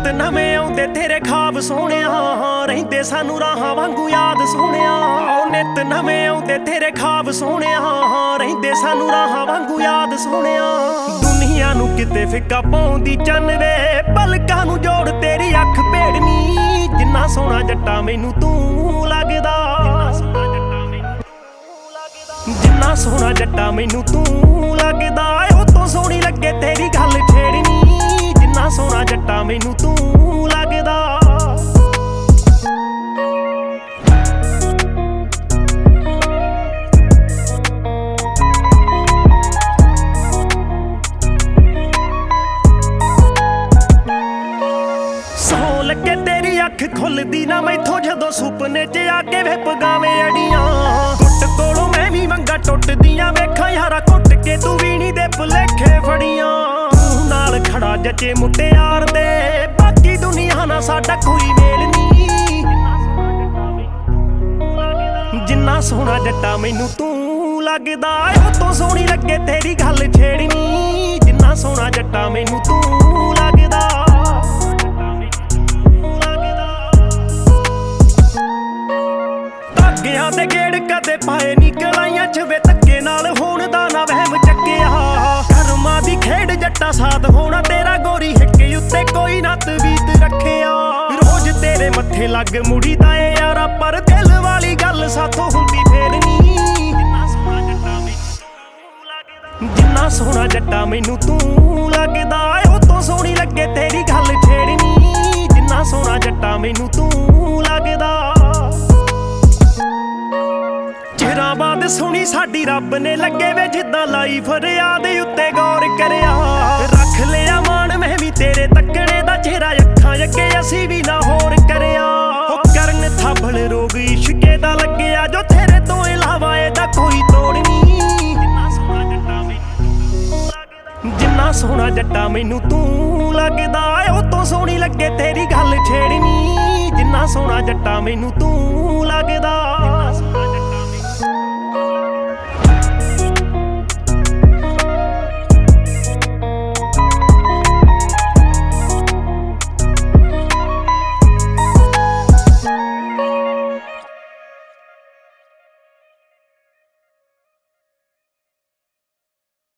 ਨਿਤ ਨਵੇਂ ਆਉਂਦੇ ਤੇਰੇ ਖਾਬ ਸੋਹਣਿਆ, ਰਹਿੰਦੇ ਸਾਨੂੰ ਰਾਹਾਂ ਵਾਂਗੂ ਯਾਦ ਸੋਹਣਿਆ। ਨਿਤ ਨਵੇਂ ਆਉਂਦੇ ਤੇਰੇ ਖਾਬ ਸੋਹਣਿਆ, ਰਹਿੰਦੇ ਸਾਨੂੰ ਰਾਹਾਂ ਵਾਂਗੂ ਯਾਦ ਸੋਹਣਿਆ। ਦੁਨੀਆ ਨੂੰ ਕਿਤੇ ਫਿੱਕਾ ਪਾਉਂਦੀ ਚੰਨ ਵੇ, ਪਲਕਾਂ ਨੂੰ ਜੋੜ ਤੇਰੀ ਅੱਖ ਭੇੜਨੀ। ਜਿੰਨਾ ਸੋਹਣਾ ਜੱਟਾ ਮੈਨੂੰ ਤੂੰ ਲੱਗਦਾ, ਜਿੰਨਾ ਸੋਹਣਾ ਜੱਟਾ ਮੈਨੂੰ ਤੂੰ ਲੱਗਦਾ। ਉਹ ਤੋਂ ਸੋਹਣੀ ਲੱਗੇ ਤੇਰੀ ਗੱਲ ਛੇੜਨੀ, ਜਿੰਨਾ ਸੋਹਣਾ ਜੱਟਾ ਮੈਨੂੰ ਤੂੰ ਲੱਗਦਾ। ਸੌ ਲੱਗੇ ਤੇਰੀ ਅੱਖ ਖੁੱਲਦੀ ਨਾ ਮੈਥੋਂ, ਜਦੋਂ ਸੁਪਨੇ 'ਚ ਆ ਕੇ ਵੇ ਪਗਾਵੇਂ ਅੜੀਆਂ। ਗੁੱਟ ਕੋਲੋਂ ਮੈਂ ਵੀ ਮੰਗਾ ਟੁੱਟਦੀਆਂ ਵੇਖਾਂ ਯਾਰਾ, ਘੁੱਟ ਕੇ ਤੂੰ ਵੀਣੀ ਦੇ ਭੁਲੇਖੇ ਫੜੀਆਂ। ਤੂੰ ਨਾਲ ਖੜਾ ਜੱਚੇ ਮੁਟਿਆਰ ਦੇ, ਬਾਕੀ ਦੁਨੀਆ ਨਾਲ ਸਾਡਾ ਕੋਈ ਮੇਲ ਨਹੀਂ। ਜਿੰਨਾ ਸੋਹਣਾ ਜੱਟਾ ਮੈਨੂੰ ਤੂੰ ਲੱਗਦਾ, ਉਹ ਤੋਂ ਸੋਹਣੀ ਲੱਗੇ ਤੇਰੀ ਗੱਲ ਛੇੜਨੀ। ਜਿੰਨਾ ਸੋਹਣਾ ਜੱਟਾ ਮੈਨੂੰ ਤੂੰ ਲੱਗਦਾ। ਧਾਗਿਆਂ ਦੇ ਗੇੜ ਕਦੇ ਪਾਏ ਨੀ ਕਲਾਈਆਂ 'ਚ ਵੇ, ਧੱਕੇ ਨਾਲ ਹੋਣ ਦਾ ਨਾ ਵਹਿਮ ਚੱਕਿਆ। ਕਰਮਾਂ ਦੀ ਖੇਡ ਜੱਟਾ ਸਾਥ ਹੋਣਾ ਤੇਰਾ, ਗੋਰੀ ਹਿੱਕੇ ਉੱਤੇ ਕੋਈ ਨਾ ਤਵੀਤ ਰੱਖਿਆ। ਰੋਜ਼ ਤੇਰੇ ਮੱਥੇ ਲੱਗ ਮੁੜੀ ਦਾ ਏ ਯਾਰਾ, ਪਰ ਦਿਲ ਵਾਲੀ ਗੱਲ ਸਾਥੋਂ ਹੁੰਦੀ ਫੇਰ ਨੀ। ਜਿੰਨਾ ਸੋਹਣਾ ਜੱਟਾ ਮੈਨੂੰ ਤੂੰ ਲੱਗਦਾ, ਉਹ ਤੋਂ ਸੋਹਣੀ ਲੱਗੇ ਤੇਰੀ ਗੱਲ ਛੇੜਨੀ। ਜਿੰਨਾ ਸੋਹਣਾ ਜੱਟਾ ਮੈਨੂੰ ਤੂੰ ਲੱਗਦਾ। ਚਿਰਾਂ ਬਾਅਦ ਸੁਣੀ ਸਾਡੀ ਰੱਬ ਨੇ ਲੱਗੇ ਵੇ, ਜਿੱਦਾਂ ਲਾਈ ਫਰਿਆਦ ਉੱਤੇ ਗੌਰ ਕਰਿਆ। ਰੱਖ ਲਿਆ ਮਾਣ ਮੈਂ ਵੀ ਤੇਰੇ ਤੱਕਣੇ ਦਾ, ਚਿਹਰਾ ਅੱਖਾਂ ਅੱਗੇ ਅਸੀਂ ਵੀ ਨਾ ਹੋਰ ਕਰਿਆ। ਉਹ ਕਰਨ ਥਾਬਲ ਰੋਗ ਇਸ਼ਕੇ ਦਾ ਲੱਗਿਆ, ਜੋ ਤੇਰੇ ਤੋਂ ਇਲਾਵਾ ਇਹਦਾ ਕੋਈ ਤੋੜ ਨਹੀਂ। ਜਿੰਨਾ ਸੋਹਣਾ ਜੱਟਾ ਮੈਨੂੰ ਤੂੰ ਲੱਗਦਾ, ਉਹ ਤੋਂ ਸੋਹਣੀ ਲੱਗੇ ਤੇਰੀ ਗੱਲ ਛੇੜਨੀ। ਜਿੰਨਾ ਸੋਹਣਾ ਜੱਟਾ ਮੈਨੂੰ ਤੂੰ ਲੱਗਦਾ।